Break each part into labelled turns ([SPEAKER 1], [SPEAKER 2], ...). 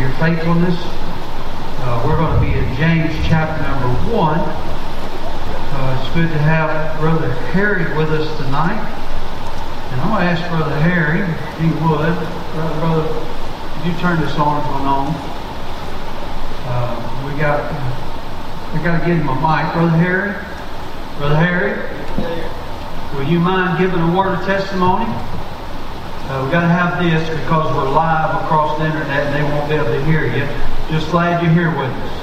[SPEAKER 1] your faithfulness. We're going to be in James chapter number 1. It's good to have Brother Harry with us tonight. And I'm going to ask Brother Harry, if he would. Brother, could you turn this on going on? We got to give him a mic. Brother Harry? Brother Harry? Will you mind giving a word of testimony? We've got to have this because we're live across the internet and they won't be able to hear you. Just glad you're here with us.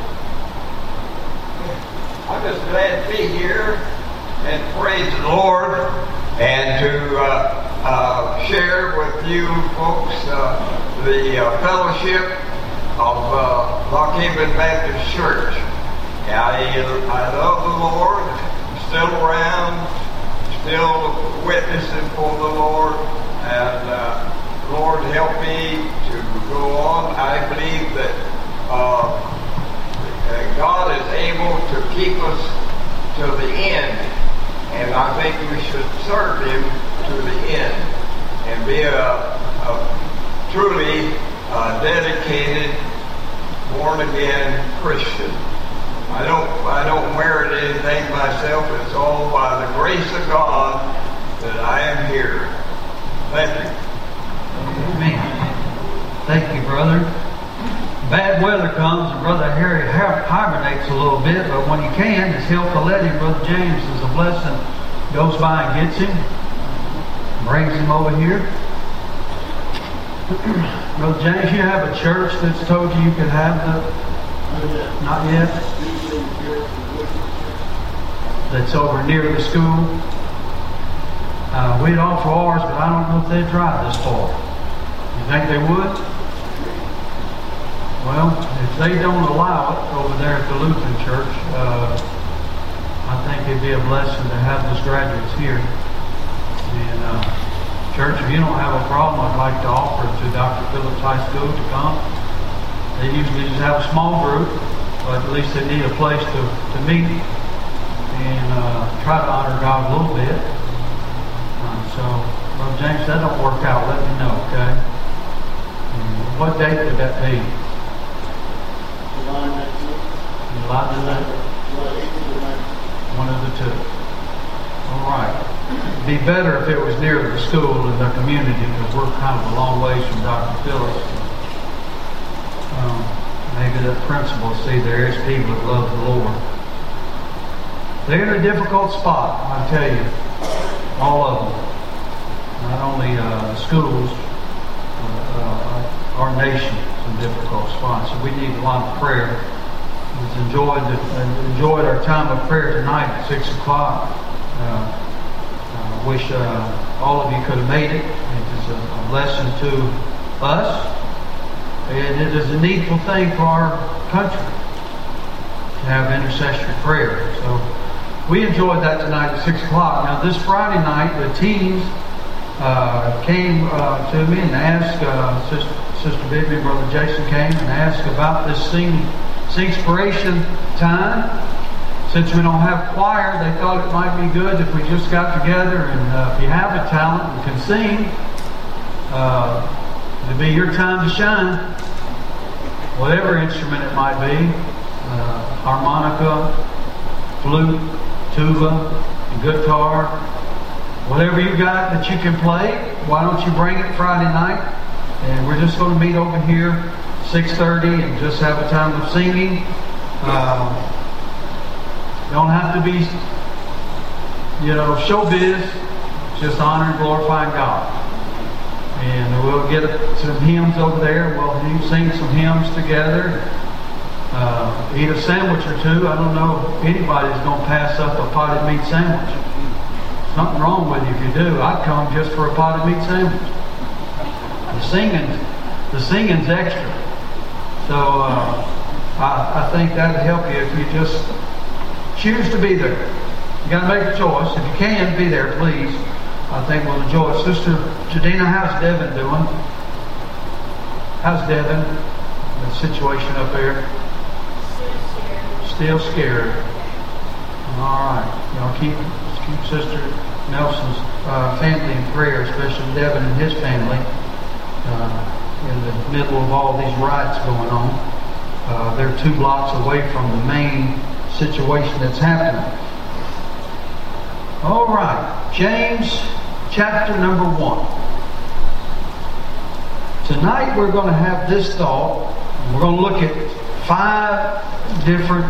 [SPEAKER 2] I'm just glad to be here and praise the Lord and to share with you folks the fellowship of Lock Haven Baptist Church. I love the Lord, still around, still witnessing for the Lord. And Lord, help me to go on. I believe that God is able to keep us to the end. And I think we should serve Him to the end and be a truly dedicated, born-again Christian. I don't merit anything myself. It's all by the grace of God that I am here. Thank you.
[SPEAKER 1] Amen. Thank you, brother. Bad weather comes and Brother Harry hibernates a little bit, but when he can, it's helpful to let him. Brother James is a blessing. Goes by and gets him, brings him over here. Brother James, you have a church that's told you could have the... Not yet? That's over near the school. We'd offer ours, but I don't know if they'd drive this far. You think they would? Well, if they don't allow it over there at the Lutheran Church, I think it'd be a blessing to have those graduates here. And church, if you don't have a problem, I'd like to offer to Dr. Phillips High School to come. They usually just have a small group, but at least they need a place to meet and try to honor God a little bit. So, Brother James, that don't work out, let me know, okay? What date would that be? July 19th. One of the two. All right. It'd be better if it was near the school and the community because we're kind of a long ways from Dr. Phillips. Maybe the principal see there is people that love the Lord. They're in a difficult spot, I tell you. All of them. Not only schools, our nation is in a difficult spot. So we need a lot of prayer. We've enjoyed our time of prayer tonight at 6 o'clock. I wish all of you could have made it. It is a blessing to us. And it is a needful thing for our country to have intercessory prayer. So we enjoyed that tonight at 6 o'clock. Now this Friday night, the teens came to me and asked, Sister Bibi and Brother Jason came and asked about this Singspiration time. Since we don't have choir, they thought it might be good if we just got together and if you have a talent and can sing, it'll be your time to shine. Whatever instrument it might be, harmonica, flute, tuba, guitar, whatever you got that you can play, why don't you bring it Friday night? And we're just going to meet over here 6:30 and just have a time of singing. Don't have to be, showbiz. Just honor and glorifying God. And we'll get some hymns over there. We'll sing some hymns together. Eat a sandwich or two. I don't know if anybody's going to pass up a potted meat sandwich. Something wrong with you if you do. I'd come just for a potted meat sandwich. The singing's extra. So I think that'd help you if you just choose to be there. You got to make a choice. If you can, be there, please. I think we'll enjoy it. Sister Jadina, how's Devin doing? How's Devin? The situation up there? Still scared. All right. Keep Sister Nelson's family in prayer, especially Devin and his family. in the middle of all these riots going on. They're 2 blocks away from the main situation that's happening. All right, James chapter number 1. Tonight we're going to have this thought. We're going to look at 5 different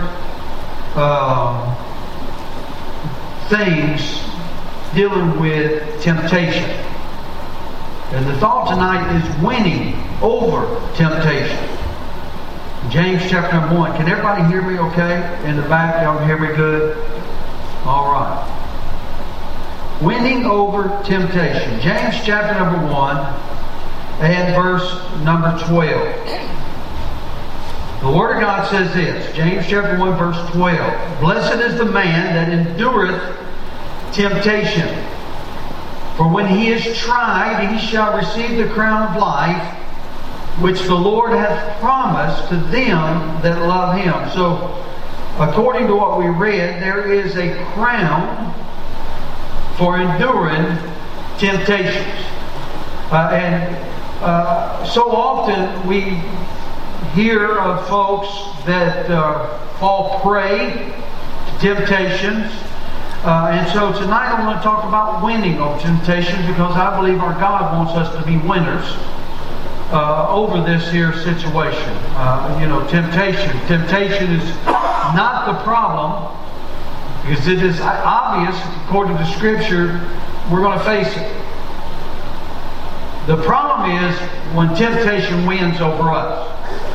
[SPEAKER 1] things dealing with temptation. And the thought tonight is winning over temptation. James chapter number 1. Can everybody hear me okay? In the back, y'all can hear me good? All right. Winning over temptation. James chapter number 1 and verse number 12. The Word of God says this. James chapter 1 verse 12. Blessed is the man that endureth temptation. For when he is tried, he shall receive the crown of life, which the Lord hath promised to them that love Him. So, according to what we read, there is a crown for enduring temptations. So often we hear of folks that fall prey to temptations. And so tonight I want to talk about winning over temptations, because I believe our God wants us to be winners over this here situation. Temptation. Temptation is not the problem, because it is obvious, according to Scripture, we're going to face it. The problem is when temptation wins over us.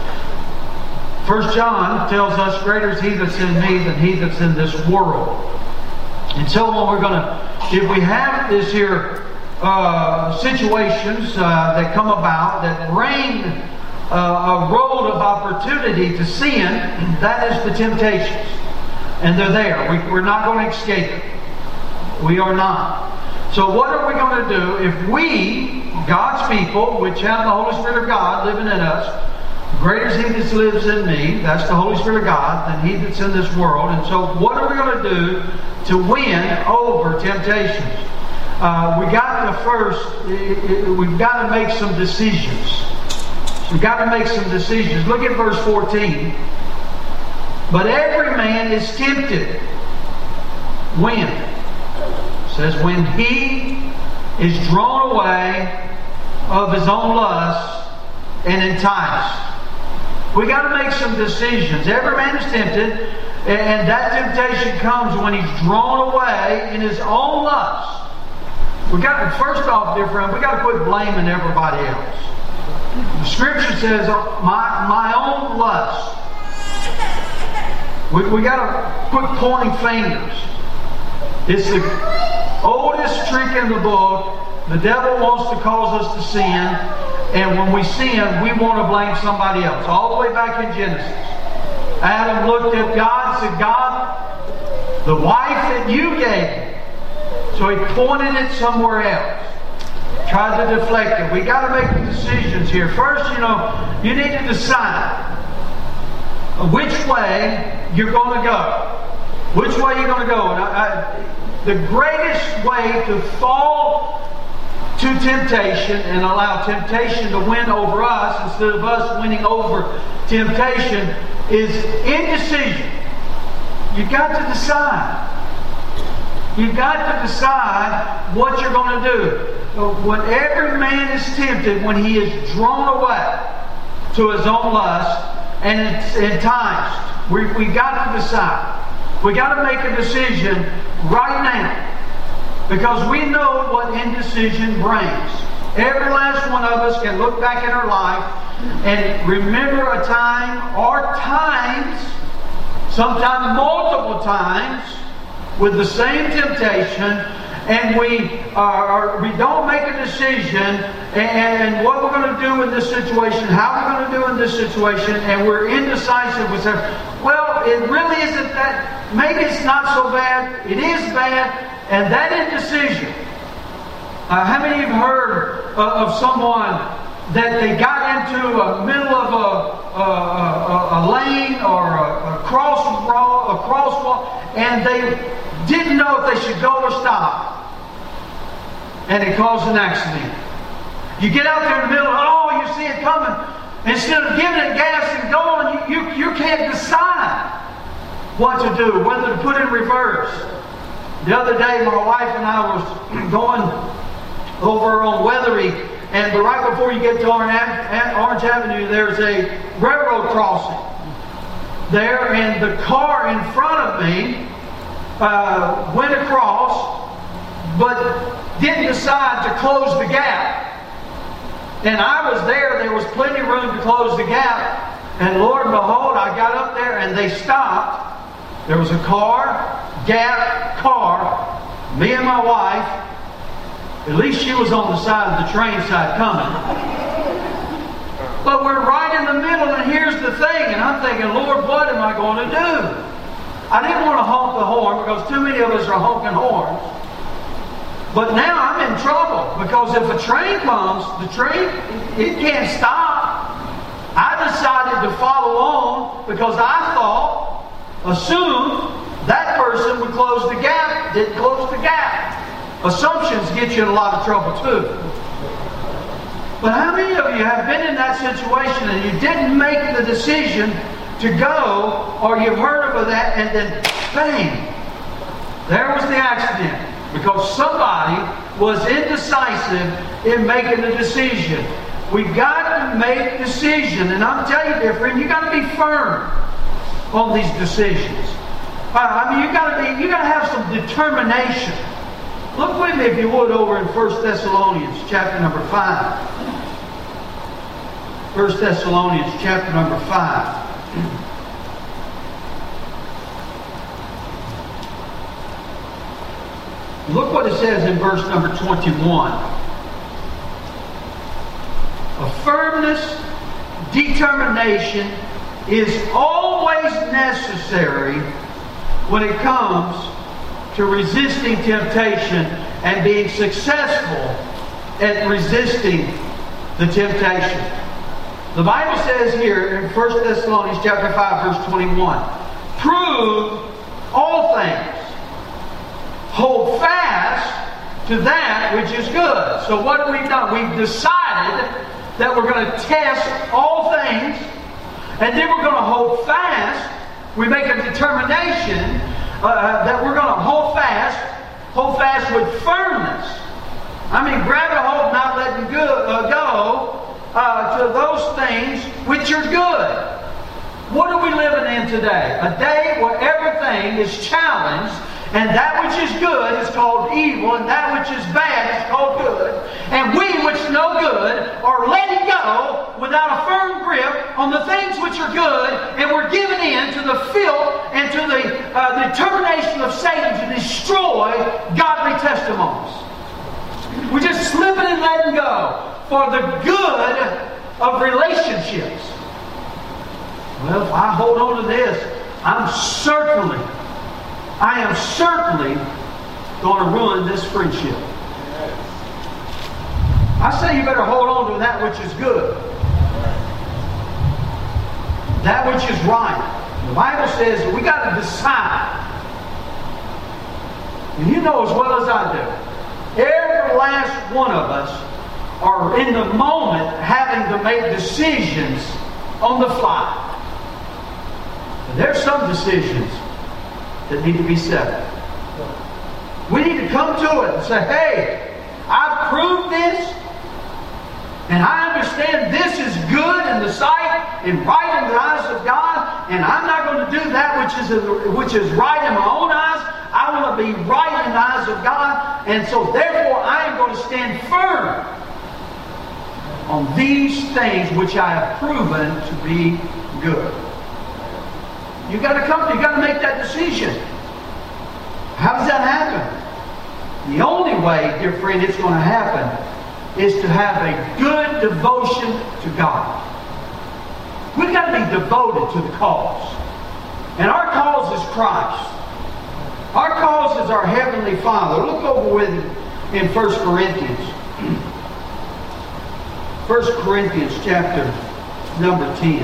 [SPEAKER 1] 1 John tells us, greater is he that's in me than he that's in this world. And so if we have this here situations that come about that bring a road of opportunity to sin, that is the temptations. And they're there. We're not going to escape it. We are not. So what are we going to do if we, God's people, which have the Holy Spirit of God living in us, greater is he that lives in me, that's the Holy Spirit of God, than he that's in this world. And so what are we going to do to win over temptations? We've got to make some decisions. We've got to make some decisions. Look at verse 14. But every man is tempted. When? It says, when he is drawn away of his own lust and enticed. We got to make some decisions. Every man is tempted, and that temptation comes when he's drawn away in his own lust. We got to, first off, dear friend, we got to quit blaming everybody else. The Scripture says, my own lust. We got to quit pointing fingers. It's the oldest trick in the book. The devil wants to cause us to sin. And when we sin, we want to blame somebody else. All the way back in Genesis. Adam looked at God and said, God, the wife that you gave me. So he pointed it somewhere else. Tried to deflect it. We got to make decisions here. First, you need to decide which way you're going to go. Which way you're going to go. The greatest way to fall to temptation and allow temptation to win over us instead of us winning over temptation is indecision. You've got to decide. You've got to decide what you're going to do. When every man is tempted, when he is drawn away to his own lust and it's enticed, we've got to decide. We've got to make a decision right now. Because we know what indecision brings. Every last one of us can look back in our life and remember a time or times, sometimes multiple times, with the same temptation, and we don't make a decision and what we're going to do in this situation, how we're going to do in this situation, and we're indecisive. We say, well, it really isn't that, maybe it's not so bad, it is bad. And that indecision. How many of you have heard of someone that they got into the middle of a lane or a crosswalk, and they didn't know if they should go or stop, and it caused an accident? You get out there in the middle, oh, you see it coming, instead of giving it gas and going, you can't decide what to do, whether to put in reverse. The other day, my wife and I was going over on Weathery, and right before you get to Orange Avenue, there's a railroad crossing there, and the car in front of me went across, but didn't decide to close the gap. And I was there was plenty of room to close the gap, and Lord and behold, I got up there and they stopped. There was a gap car, me and my wife. At least she was on the side of the train side coming. But we're right in the middle, and here's the thing, and I'm thinking, Lord, what am I going to do? I didn't want to honk the horn because too many of us are honking horns. But now I'm in trouble because if a train comes, it can't stop. I decided to follow on because I assumed that person would close the gap, didn't close the gap. Assumptions get you in a lot of trouble too. But how many of you have been in that situation and you didn't make the decision to go, or you've heard of that, and then bang, there was the accident because somebody was indecisive in making a decision. We've got to make decisions, and I'm telling you, dear friend, you got to be firm on these decisions. You got to have some determination. Look with me, if you would, over in 1 Thessalonians chapter number 5. 1 Thessalonians chapter number 5. Look what it says in verse number 21. A firmness, determination is always necessary when it comes to resisting temptation and being successful at resisting the temptation. The Bible says here in 1 Thessalonians chapter 5, verse 21, prove all things. Hold fast to that which is good. So what have we done? We've decided that we're going to test all things, and then we're going to hold fast. We make a determination that we're going to hold fast with firmness. I mean, grab a hold, not letting go to those things which are good. What are we living in today? A day where everything is challenged, and that which is good is called evil, and that which is bad is called good. And we which know good are letting go without a firm grip on the things which are good, and we're giving in to the filth and to the determination of Satan to destroy godly testimonies. We're just slipping and letting go for the good of relationships. Well, if I hold on to this, I am certainly going to ruin this friendship. I say you better hold on to that which is good. That which is right. The Bible says that we got to decide. And you know as well as I do, every last one of us are in the moment having to make decisions on the fly. And there's some decisions that need to be settled. We need to come to it and say, hey, I've proved this, and I understand this is good in the sight and right in the eyes of God, and I'm not going to do that which is right in my own eyes. I want to be right in the eyes of God, and so therefore I am going to stand firm on these things which I have proven to be good. You got to make that decision. How does that happen? The only way, dear friend, it's going to happen is to have a good devotion to God. We've got to be devoted to the cause. And our cause is Christ. Our cause is our Heavenly Father. Look over with me in 1 Corinthians. 1 Corinthians chapter number 10.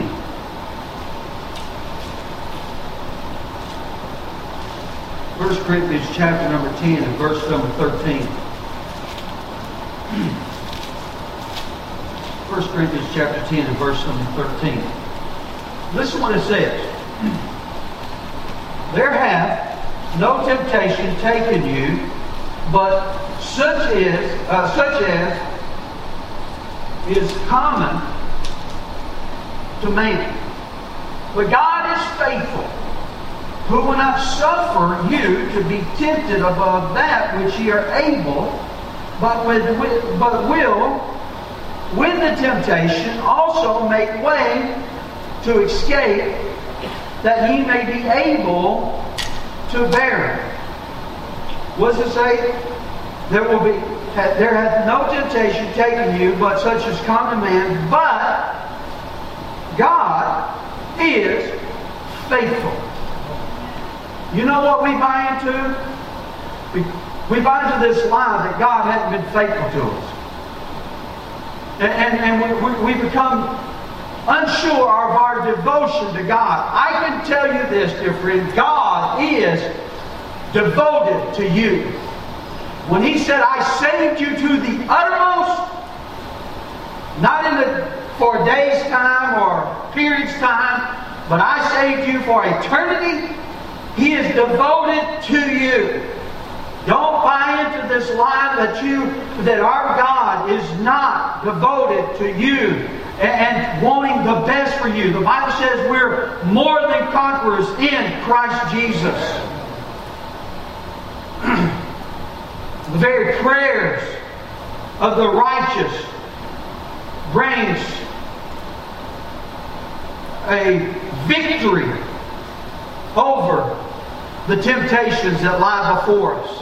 [SPEAKER 1] 1 Corinthians chapter number 10 and verse number 13. 1 1 Corinthians chapter 10 and verse number 13. Listen what it says. There hath no temptation taken you, but such as is common to man. But God is faithful, who will not suffer you to be tempted above that which ye are able, but will with the temptation also make way to escape, that ye may be able to bear it. What does it say? There hath no temptation taken you, but such as common man, but God is faithful. You know what we buy into? We buy into this lie that God hasn't been faithful to us. And we become unsure of our devotion to God. I can tell you this, dear friend, God is devoted to you. When He said, I saved you to the uttermost, not for a day's time or a period's time, but I saved you for eternity, He is devoted to you. Don't buy into this lie that our God is not devoted to you and wanting the best for you. The Bible says we're more than conquerors in Christ Jesus. The very prayers of the righteous brings a victory over the temptations that lie before us.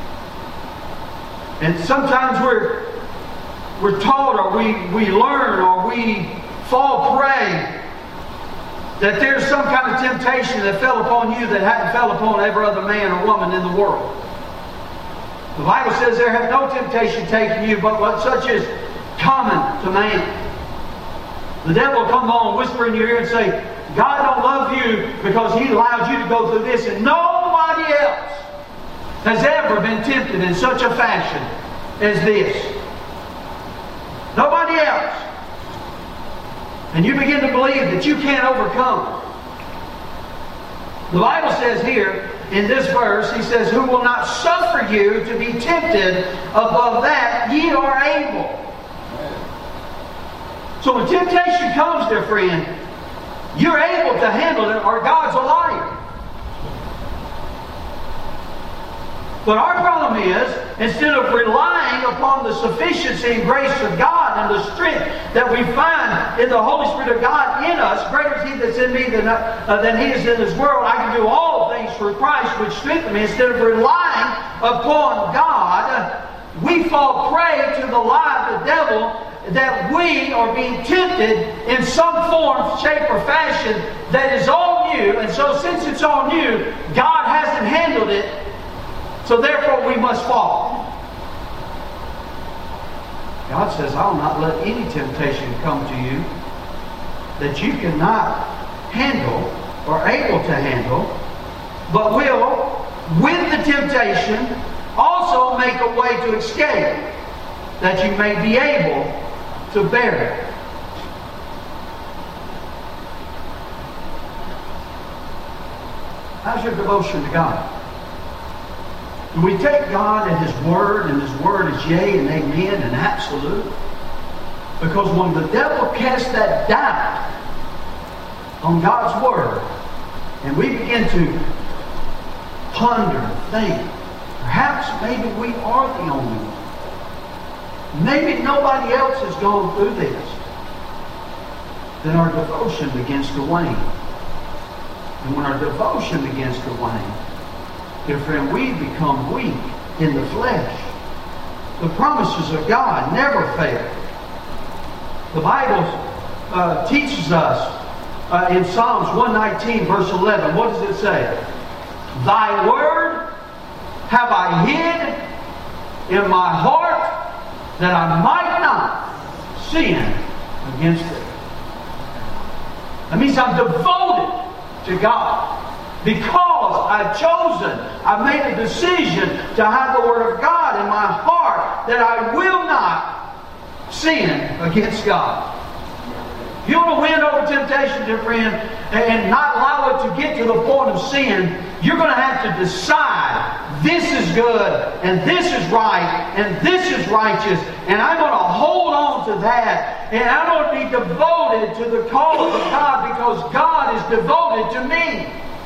[SPEAKER 1] And sometimes we're taught, or we learn, or we fall prey that there's some kind of temptation that fell upon you that hadn't fell upon every other man or woman in the world. The Bible says there hath no temptation taken you, but what such is common to man. The devil will come on and whisper in your ear and say, God don't love you because He allowed you to go through this, and nobody else has ever been tempted in such a fashion as this. Nobody else. And you begin to believe that you can't overcome. The Bible says here, in this verse, He says, who will not suffer you to be tempted above that ye are able. So when temptation comes, dear friend, you're able to handle it, or God's a liar. But our problem is, instead of relying upon the sufficiency and grace of God and the strength that we find in the Holy Spirit of God in us, greater is He that's in me than He is in this world, I can do all things through Christ which strengthen me. Instead of relying upon God, we fall prey to the lie of the devil that we are being tempted in some form, shape, or fashion that is on you. And so since it's on you, God hasn't handled it, so therefore we must fall. God says, I'll not let any temptation come to you that you cannot handle or able to handle, but will, with the temptation, also make a way to escape, that you may be able to bear it. How's your devotion to God? Do we take God at His Word, and His Word is yea and amen and absolute? Because when the devil casts that doubt on God's Word, and we begin to ponder and think, perhaps maybe we are the only one. Maybe nobody else has gone through this. Then our devotion begins to wane. And when our devotion begins to wane, dear friend, we become weak in the flesh. The promises of God never fail. The Bible teaches us in Psalms 119, verse 11. What does it say? Thy word have I hid in my heart, that I might not sin against thee. That means I'm devoted to God. Because I've made a decision to have the Word of God in my heart, that I will not sin against God. If you want to win over temptation, dear friend, and not allow it to get to the point of sin, you're going to have to decide this is good, and this is right, and this is righteous, and I'm going to hold on to that, and I'm going to be devoted to the cause of God because God is devoted to me.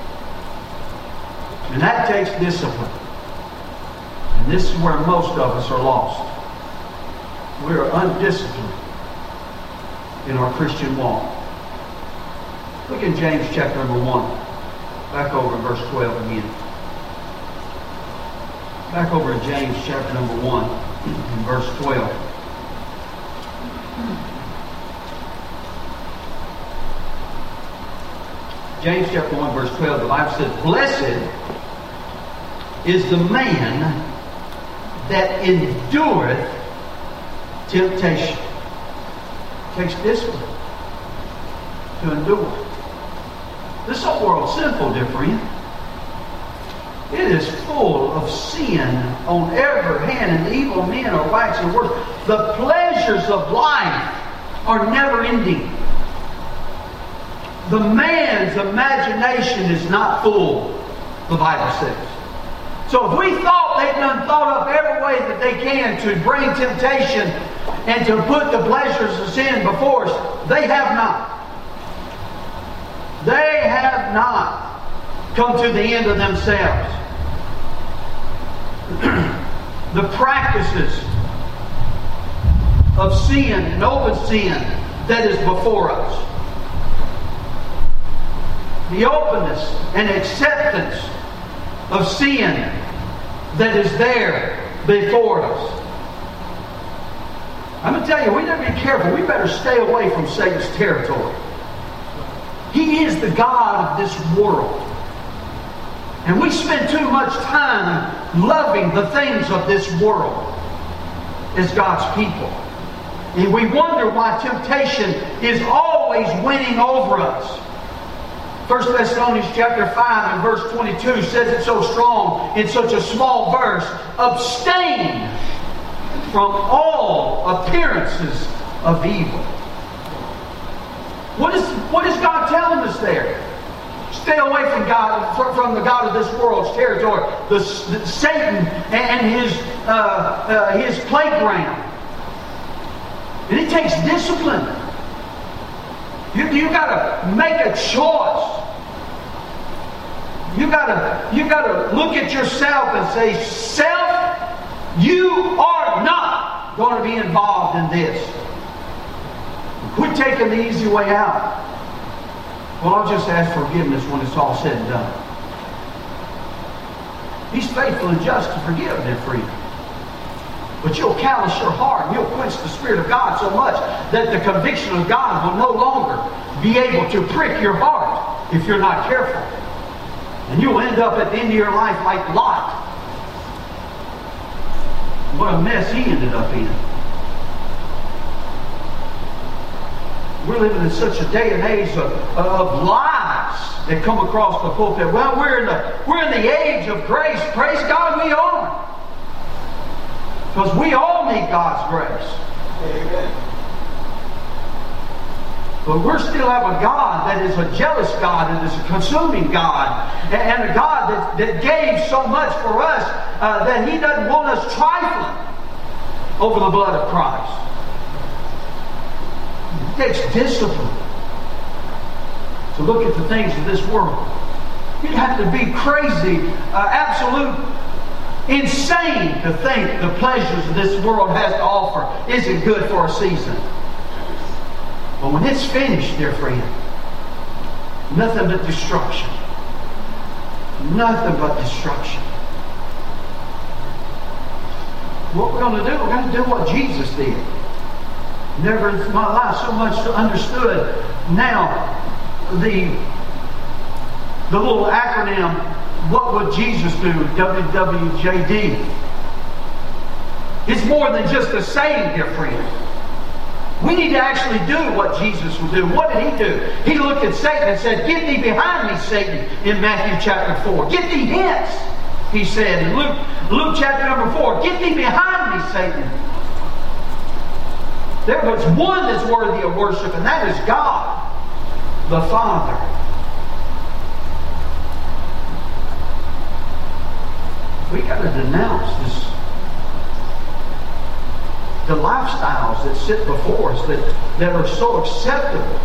[SPEAKER 1] And that takes discipline. And this is where most of us are lost. We are undisciplined in our Christian walk. Look in James chapter number 1. Back over in verse 12 again. Back over in James chapter number 1 in verse 12. James chapter 1 verse 12, the Bible says, "Blessed is the man that endureth temptation." It takes discipline to endure. This whole world's sinful, dear friend. It is full of sin on every hand, and evil men are waxing worse. The pleasures of life are never ending. The man's imagination is not full, the Bible says. So if we thought they've done thought up every way that they can to bring temptation and to put the pleasures of sin before us, they have not. They have not come to the end of themselves. The practices of sin and open sin that is before us. The openness and acceptance of sin that is there before us. I'm going to tell you, we got to be careful. We better stay away from Satan's territory. He is the God of this world. And we spend too much time loving the things of this world as God's people. And we wonder why temptation is always winning over us. 1 Thessalonians chapter 5 and verse 22 says it so strong in such a small verse. Abstain from all appearances of evil. What is God telling us there? Stay away from God, from the God of this world's territory, Satan and his playground. And it takes discipline. You got to make a choice. You got to look at yourself and say, self, you are not going to be involved in this. Quit taking the easy way out. Well, I'll just ask forgiveness when it's all said and done. He's faithful and just to forgive, dear friend. But you'll callous your heart and you'll quench the Spirit of God so much that the conviction of God will no longer be able to prick your heart if you're not careful. And you'll end up at the end of your life like Lot. What a mess he ended up in. We're living in such a day and age of lies that come across the pulpit. Well, we're in the age of grace. Praise God, we are. Because we all need God's grace.
[SPEAKER 2] Amen.
[SPEAKER 1] But we still have a God that is a jealous God, that is a consuming God, and a God that gave so much for us that He doesn't want us trifling over the blood of Christ. It takes discipline to look at the things of this world. You'd have to be crazy, absolute insane to think the pleasures this world has to offer isn't good for a season. But when it's finished, dear friend, nothing but destruction. Nothing but destruction. What we're going to do, we're going to do what Jesus did. Never in my life so much understood now the little acronym, what would Jesus do? WWJD. It's more than just a saying, dear friend. We need to actually do what Jesus would do. What did He do? He looked at Satan and said, "Get thee behind me, Satan," in Matthew chapter 4. "Get thee hence," He said in Luke chapter number 4. "Get thee behind me, Satan." There was one that's worthy of worship, and that is God, the Father. We got to denounce the lifestyles that sit before us that are so acceptable,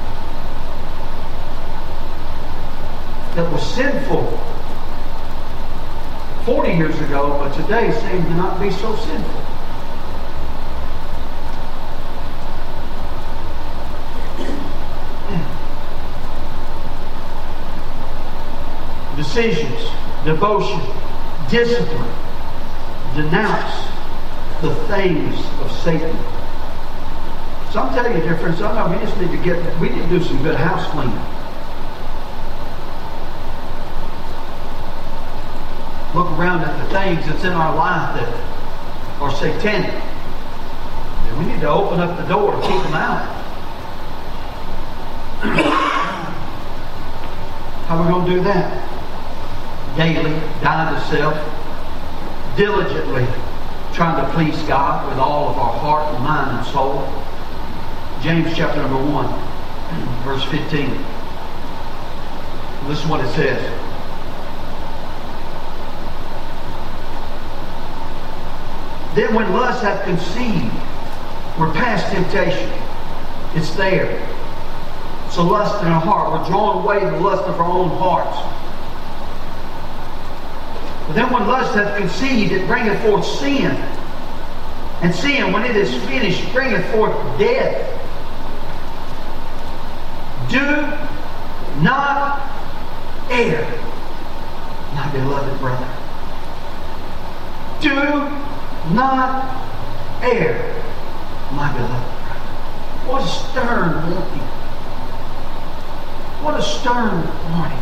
[SPEAKER 1] that was sinful 40 years ago, but today seem to not be so sinful. Decisions, devotion, discipline, denounce the things of Satan. So I'm telling you, dear friends, sometimes we just need to do some good house cleaning. Look around at the things that's in our life that are satanic. And we need to open up the door to keep them out. How are we going to do that? Daily, dying to self, diligently trying to please God with all of our heart and mind and soul. James chapter number 1, verse 15. Listen to what it says. Then when lust hath conceived, we're past temptation. It's there. It's a lust in our heart. We're drawn away to the lust of our own hearts. But then when lust hath conceived, it bringeth forth sin. And sin, when it is finished, bringeth forth death. Do not err, my beloved brother. Do not err, my beloved brother. What a stern warning. What a stern warning.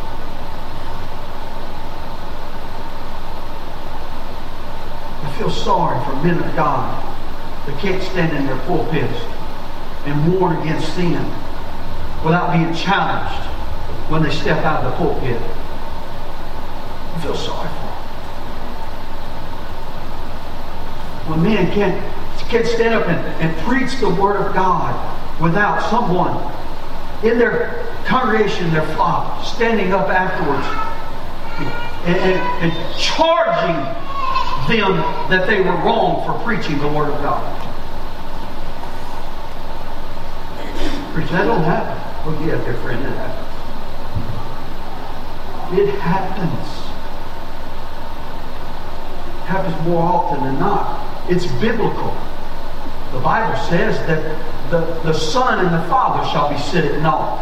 [SPEAKER 1] I feel sorry for men of God that can't stand in their pulpits and warn against sin without being challenged when they step out of the pulpit. I feel sorry for them. When men can't stand up and preach the Word of God without someone in their congregation, their flock, standing up afterwards and charging them that they were wrong for preaching the Word of God. Preach, that don't happen. Well, yeah, dear friend, it happens. It happens. It happens more often than not. It's biblical. The Bible says that the Son and the Father shall be sit at naught.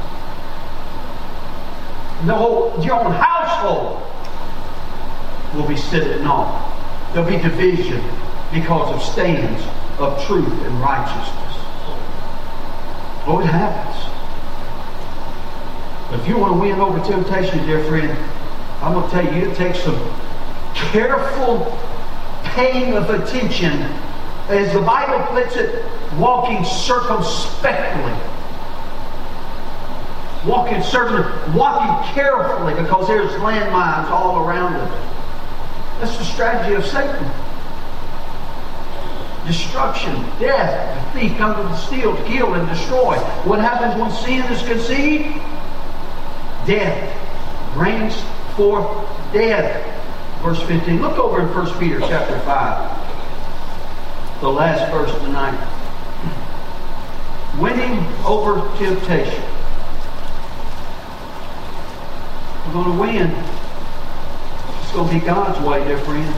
[SPEAKER 1] Your own household will be sit at naught. There'll be division because of stands of truth and righteousness. Oh, it happens. But if you want to win over temptation, dear friend, I'm going to tell you, it takes some careful paying of attention, as the Bible puts it, walking circumspectly. Walking carefully, because there's landmines all around us. That's the strategy of Satan. Destruction, death. The thief comes to steal, to kill, and destroy. What happens when sin is conceived? Death. Brings forth death. Verse 15. Look over in 1 Peter chapter 5. The last verse tonight. Winning over temptation. We're going to win. It's going to be God's way, dear friend.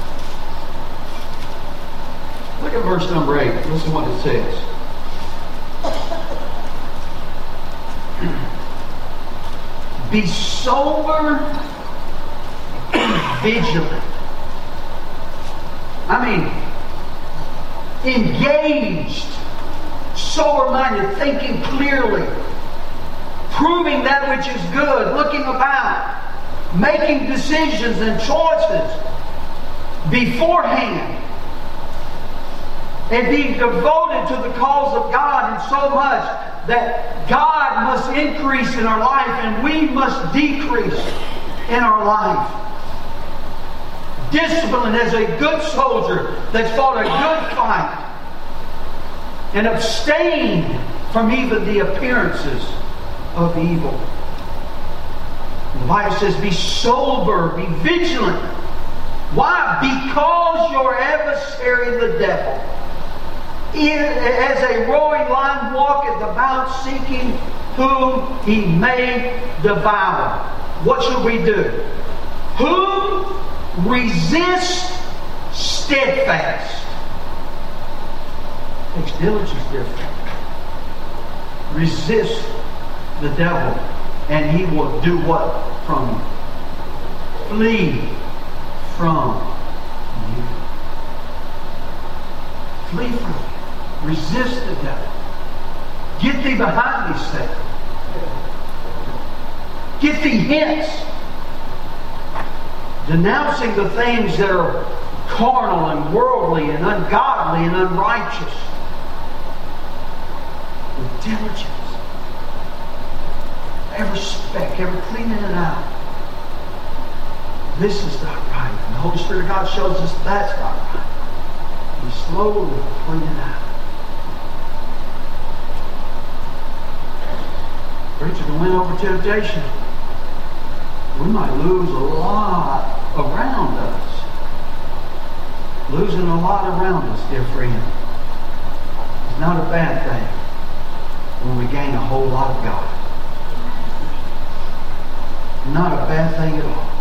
[SPEAKER 1] Look at verse number 8. Listen to what it says. Be sober and vigilant. I mean, engaged, sober-minded, thinking clearly, proving that which is good, looking about, making decisions and choices beforehand, and being devoted to the cause of God in so much that God must increase in our life and we must decrease in our life. Discipline as a good soldier that's fought a good fight
[SPEAKER 3] and abstain from even the appearances of evil. The Bible says, be sober, be vigilant. Why? Because your adversary, the devil, as a roaring lion walketh about, seeking whom he may devour. What should we do? Whom resist steadfast. Takes diligence, therefore. Resist the devil, and he will do what from you? Flee from you. Flee from you. Resist the devil. Get thee behind me, Satan. Get thee hence. Denouncing the things that are carnal and worldly and ungodly and unrighteous. With diligence. Every speck, every cleaning it out. This is not right. And the Holy Spirit of God shows us that's not right. We slowly clean it out. Preacher, to win over temptation, we might lose a lot around us. Losing a lot around us, dear friend, is not a bad thing when we gain a whole lot of God. Not a bad thing at all.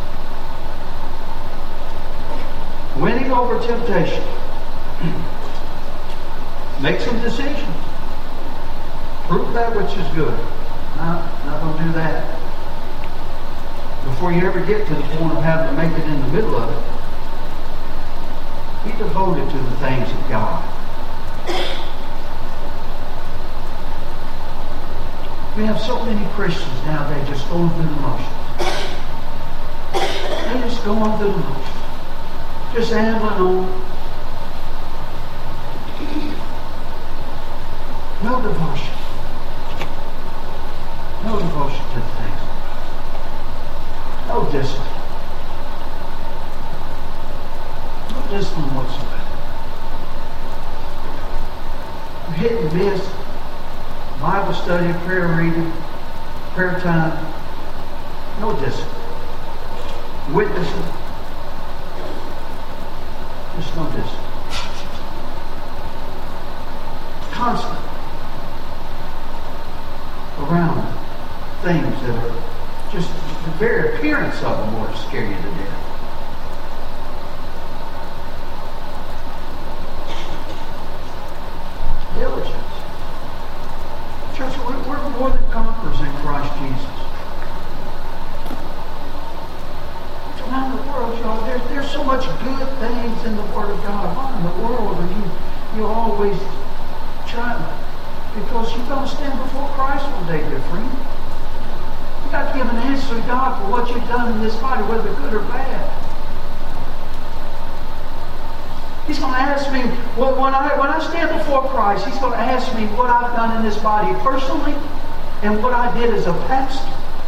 [SPEAKER 3] Winning over temptation. Make some decisions. Prove that which is good. Not going to do that. Before you ever get to the point of having to make it in the middle of it, be devoted to the things of God. We have so many Christians nowadays just going through the motions. They're just going through the motions. Just ambling on. No devotion. No devotion to the things. No discipline. No discipline whatsoever. You're hit and miss. Bible study, prayer reading, prayer time. No discipline. Witnessing. Just no discipline. Constant. Around things that are just the very appearance of them will scare you to death. Diligence. Church, we're more than conquerors in Christ Jesus. Around the world, y'all, there's so much good things in the Word of God. Why in the world are you always trying? Because you're going to stand before Christ one day, dear friend. You've got to give an answer to God for what you've done in this body, whether good or bad. He's going to ask me, when I stand before Christ, He's going to ask me what I've done in this body personally and what I did as a pastor.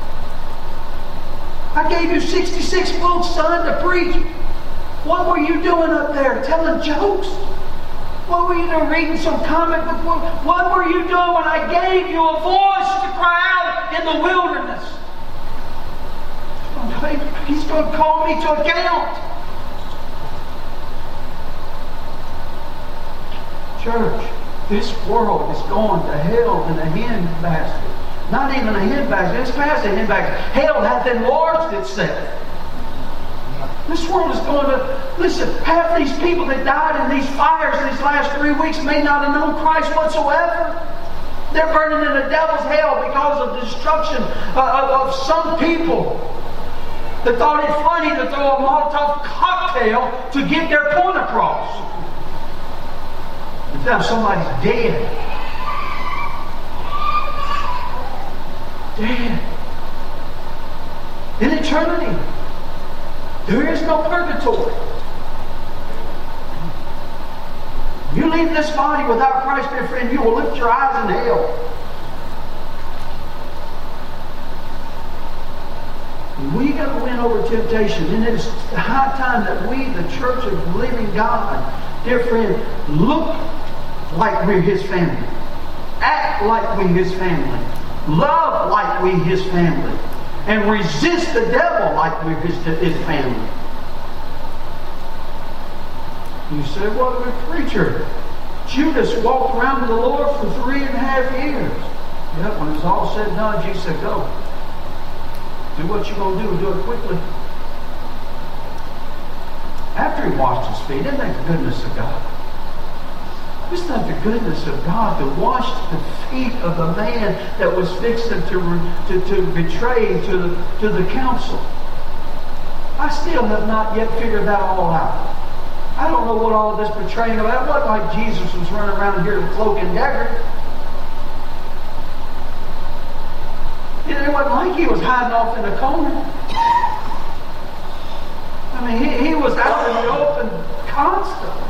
[SPEAKER 3] I gave you 66 books, son, to preach. What were you doing up there? Telling jokes? What were you doing? Reading some comic book? What were you doing when I gave you a voice to cry out in the wilderness? He's going to call me to account. Church, this world is going to hell in a handbasket. Not even a handbasket. It's past a handbasket. Hell hath enlarged itself. This world is going to... Listen, half these people that died in these fires these last 3 weeks may not have known Christ whatsoever. They're burning in the devil's hell because of the destruction of some people that thought it funny to throw a Molotov cocktail to get their point across. And now somebody's dead. Dead. In eternity. There is no purgatory. You leave this body without Christ, dear friend, you will lift your eyes in hell. We got to win over temptation. And it's high time that we, the church of the living God, dear friend, look like we're His family. Act like we're His family. Love like we're His family. And resist the devil like we're His family. You say, what of a preacher? Judas walked around with the Lord for 3.5 years. Yeah, when it's all said and done, Jesus said, go. Do what you're going to do and do it quickly. After He washed His feet, isn't that the goodness of God? Isn't that the goodness of God to wash the feet of the man that was fixing to betray to the council? I still have not yet figured that all out. I don't know what all of this betraying about. It wasn't like Jesus was running around here with cloak and dagger. It wasn't like He was hiding off in a corner. I mean, he was out in the open constantly.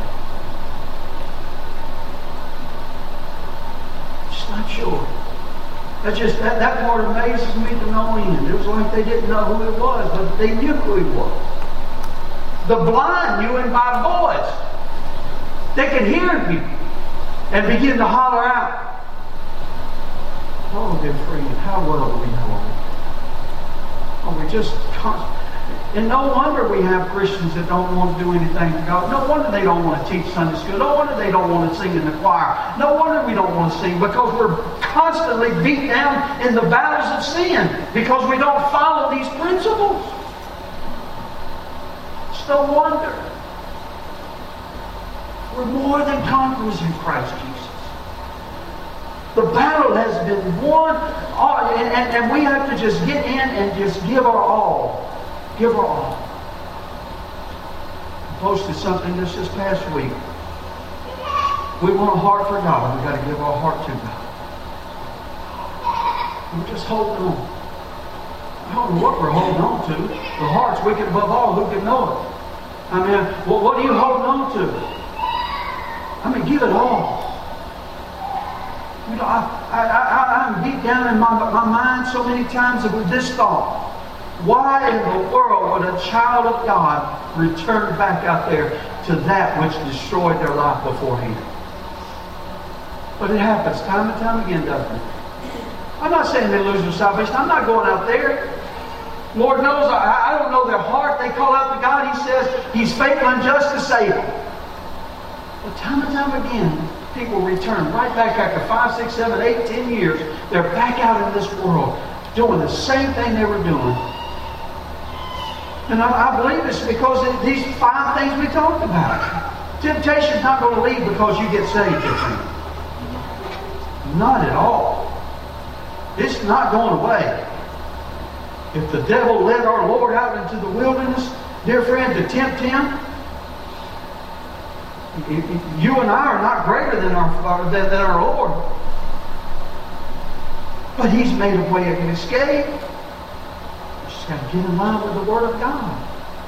[SPEAKER 3] Just not sure. That part amazes me to no end. It was like they didn't know who it was, but they knew who He was. The blind knew Him by voice. They could hear Him and begin to holler out. Oh, dear friend, how well do we know Him? Oh, we just and no wonder we have Christians that don't want to do anything for God. No wonder they don't want to teach Sunday school. No wonder they don't want to sing in the choir. No wonder we don't want to sing, because we're constantly beat down in the battles of sin because we don't follow these principles. No wonder. We're more than conquerors in Christ Jesus. The battle has been won, and we have to just get in and just give our all. Give our all. I posted something this past week. We want a heart for God. We've got to give our heart to God. We're just holding on. I don't know what we're holding on to. The heart's wicked above all. Who can know it? I mean, well, what are you holding on to? I mean, give it all. You know, I'm deep down in my mind so many times with this thought. Why in the world would a child of God return back out there to that which destroyed their life beforehand? But it happens time and time again, doesn't it? I'm not saying they lose their salvation. I'm not going out there. Lord knows, I don't know their heart. They call out to God. He says He's faithful and just to save them. But time and time again, people return right back after 5, 6, 7, 8, 10 years. They're back out in this world doing the same thing they were doing. And I believe it's because of these 5 things we talked about. Temptation's not going to leave because you get saved, dear friend. Not at all. It's not going away. If the devil led our Lord out into the wilderness, dear friend, to tempt Him, you and I are not greater than our Lord. But He's made a way of escape. You just got to get in line with the Word of God.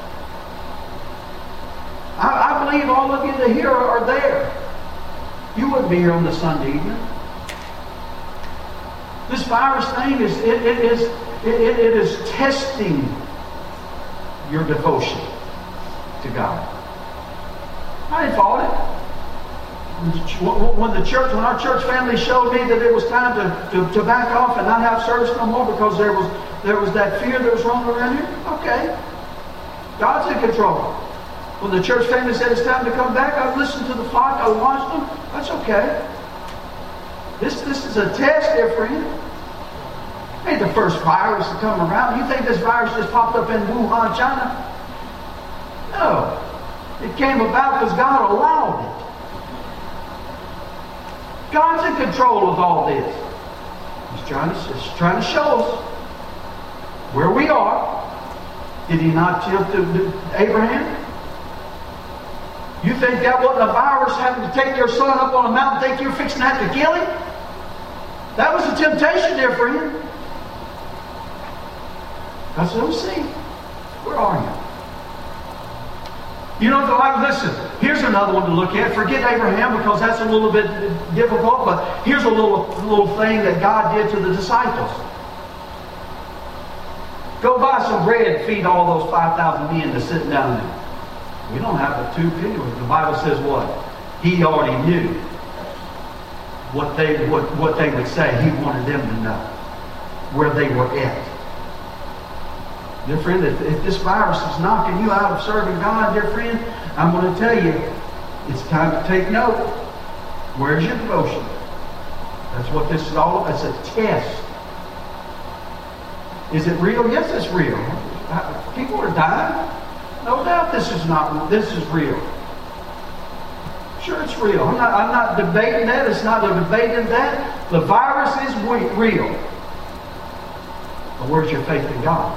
[SPEAKER 3] I believe all of you that here are there. You wouldn't be here on the Sunday evening. This virus thing it is testing your devotion to God. I didn't follow it. When our church family showed me that it was time to back off and not have service no more because there was that fear that was roaming around here, okay. God's in control. When the church family said it's time to come back, I listened to the flock, I watched them. That's okay. This is a test, dear friend. It ain't the first virus to come around. You think this virus just popped up in Wuhan, China? No. It came about because God allowed it. God's in control of all this. He's trying to show us where we are. Did He not tempt Abraham? You think that wasn't a virus having to take their son up on a mountain, think you're fixing to have to kill him? That was a temptation, dear friend. I said, let's see. Where are you? You know, listen, here's another one to look at. Forget Abraham because that's a little bit difficult, but here's a little thing that God did to the disciples. Go buy some bread and feed all those 5,000 men that's sitting down there. We don't have the 2 penny. The Bible says what? He already knew what they would say. He wanted them to know where they were at. Dear friend, if this virus is knocking you out of serving God, dear friend, I'm going to tell you, it's time to take note. Where's your devotion? That's what this is all about. It's a test. Is it real? Yes, it's real. People are dying. No doubt this is real. Sure, it's real. I'm not debating that. It's not a debate in that. The virus is real. But where's your faith in God?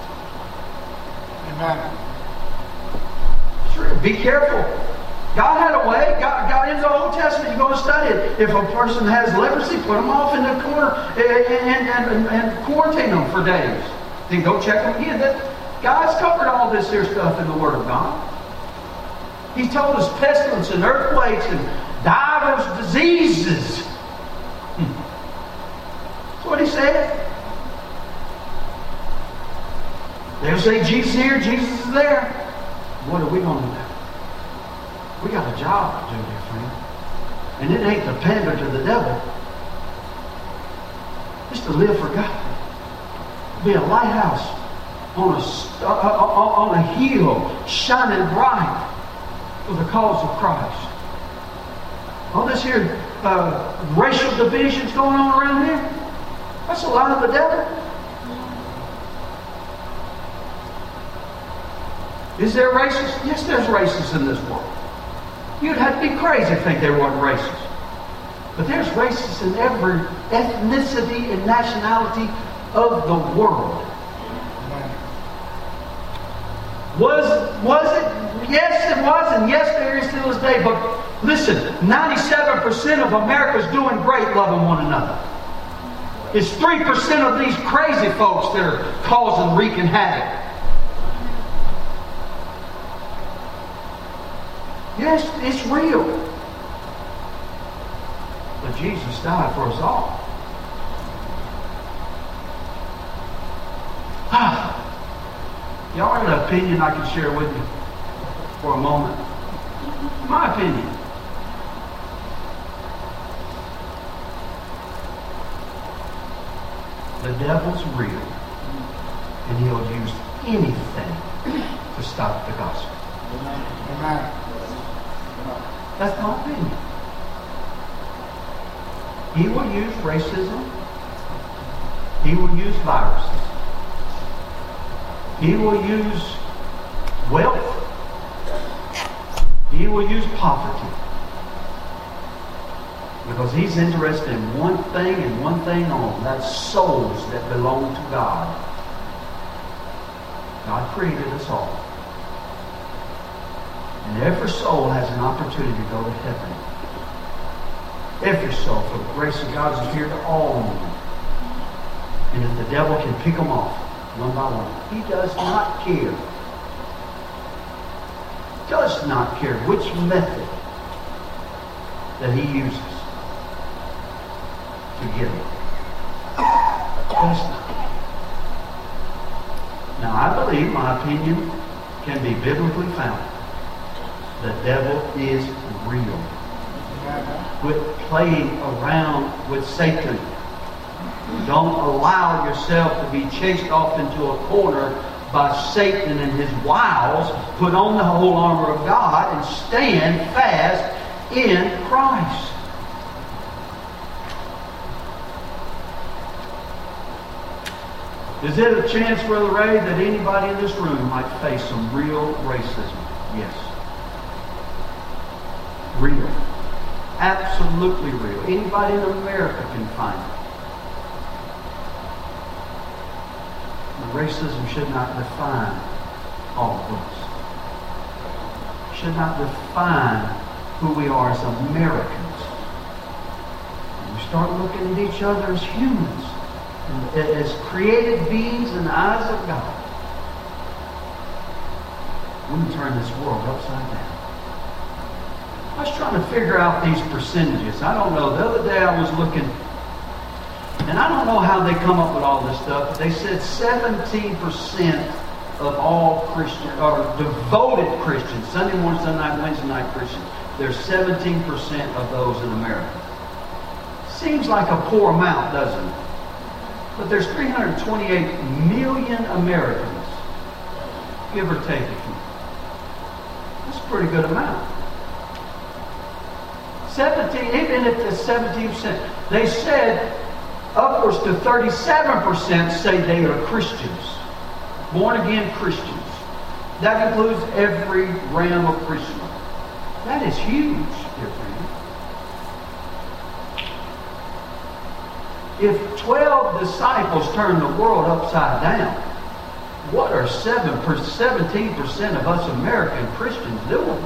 [SPEAKER 4] Amen.
[SPEAKER 3] Sure, be careful. God had a way. God in the Old Testament, you go and study it. If a person has leprosy, put them off in the corner and quarantine them for days. Then go check them again. God's covered all this here stuff in the Word of God. He told us pestilence and earthquakes and divers diseases. That's what He said. They'll say Jesus is here, Jesus is there. What are we going to do? We got a job to do, dear friend. And it ain't to pander to the devil. It's to live for God. Be a lighthouse on a hill, shining bright for the cause of Christ. All this here racial divisions going on around here, that's a lie of the devil. Is there racists? Yes, there's racists in this world. You'd have to be crazy to think there weren't racist. But there's racists in every ethnicity and nationality of the world. Was it? Yes, it was, and yes, there is still this day. But listen, 97% of America's doing great, loving one another. It's 3% of these crazy folks that are causing, wreaking havoc. Yes, it's real. But Jesus died for us all. Y'all have an opinion I can share with you for a moment? My opinion. The devil's real. And he'll use anything to stop the gospel.
[SPEAKER 4] Amen.
[SPEAKER 3] That's my opinion. He will use racism. He will use viruses. He will use wealth. He will use poverty. Because he's interested in one thing and one thing only. That's souls that belong to God. God created us all. And every soul has an opportunity to go to heaven. Every soul, for the grace of God, is here to all men. And if the devil can pick them off one by one, he does not care. Does not care which method that he uses to get them. Does not. Now, I believe my opinion can be biblically founded. The devil is real. Quit playing around with Satan. Don't allow yourself to be chased off into a corner by Satan and his wiles. Put on the whole armor of God and stand fast in Christ. Is there a chance, Brother Ray, that anybody in this room might face some real racism? Yes. Real. Absolutely real. Anybody in America can find it. And racism should not define all of us. Should not define who we are as Americans. And we start looking at each other as humans, as created beings in the eyes of God. We can turn this world upside down. I was trying to figure out these percentages. I don't know. The other day I was looking, and I don't know how they come up with all this stuff, but they said 17% of all Christians, or devoted Christians, Sunday morning, Sunday night, Wednesday night Christians, there's 17% of those in America. Seems like a poor amount, doesn't it? But there's 328 million Americans, give or take a few. That's a pretty good amount. 17, even if it's 17%, they said upwards to 37% say they are Christians, born-again Christians. That includes every realm of Christendom. That is huge, dear friend. If 12 disciples turn the world upside down, what are 17% of us American Christians doing?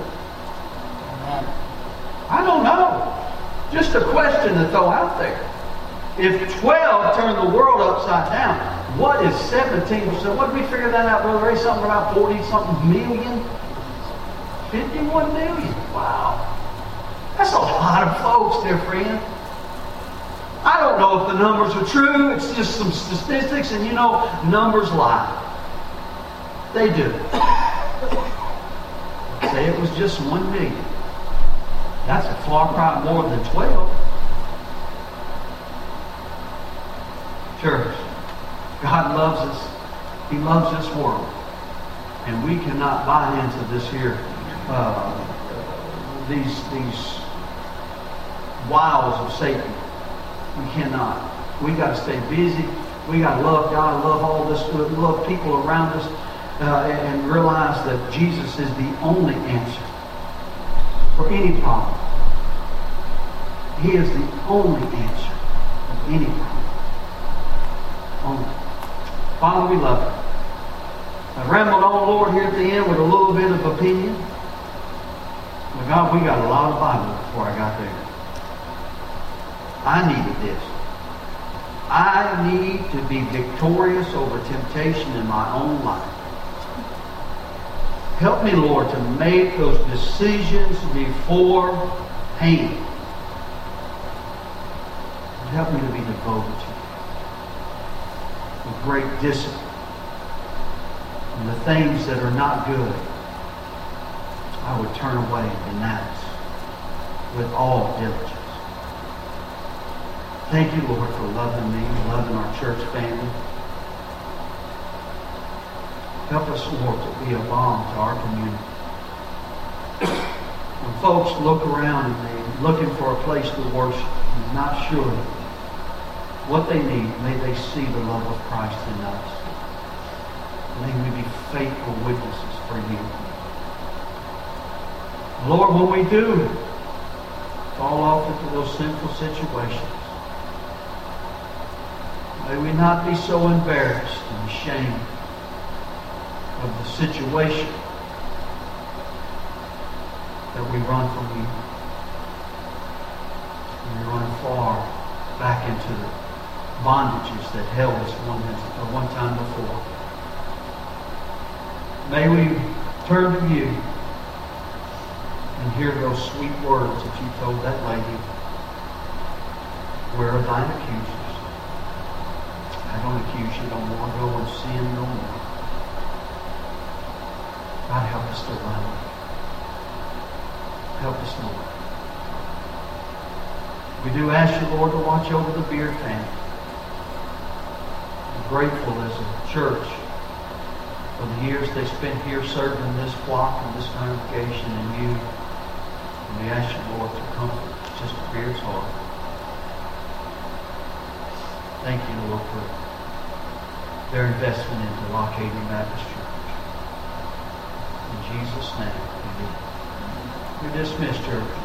[SPEAKER 3] I don't know. Just a question to throw out there. If 12 turn the world upside down, what is 17%? What did we figure that out, Brother Ray? Something about 40-something million? 51 million. Wow. That's a lot of folks, dear friend. I don't know if the numbers are true. It's just some statistics, and you know, numbers lie. They do. Say it was just 1 million. That's a far cry more than 12. Church, God loves us. He loves this world. And we cannot buy into this here, these wiles of Satan. We cannot. We got to stay busy. We got to love God, love all this, love people around us, and realize that Jesus is the only answer for any problem. He is the only answer of any problem. Only. Father, we love you. I rambled on, Lord, here at the end with a little bit of opinion. But God, we got a lot of Bible before I got there. I needed this. I need to be victorious over temptation in my own life. Help me, Lord, to make those decisions beforehand. Help me to be devoted to you with great discipline. And the things that are not good, I would turn away and denounce with all diligence. Thank you, Lord, for loving me, loving our church family. Help us, Lord, to be a balm to our community. When folks look around and they're looking for a place to worship and not sure what they need, may they see the love of Christ in us. May we be faithful witnesses for you. Lord, when we do fall off into those sinful situations, may we not be so embarrassed and ashamed of the situation that we run from you. And we run far back into the bondages that held us one time before. May we turn to you and hear those sweet words that you told that lady. Where are thine accusers? I don't accuse you no more. Go and sin no more. God, help us to run. Help us, Lord. We do ask you, Lord, to watch over the Beard family. We're grateful as a church for the years they spent here serving this flock and this congregation and you. And we ask you, Lord, to comfort Sister Beard's heart. Thank you, Lord, for their investment into Lock Haven Baptist Church. In Jesus' name, amen. You're dismissed, church.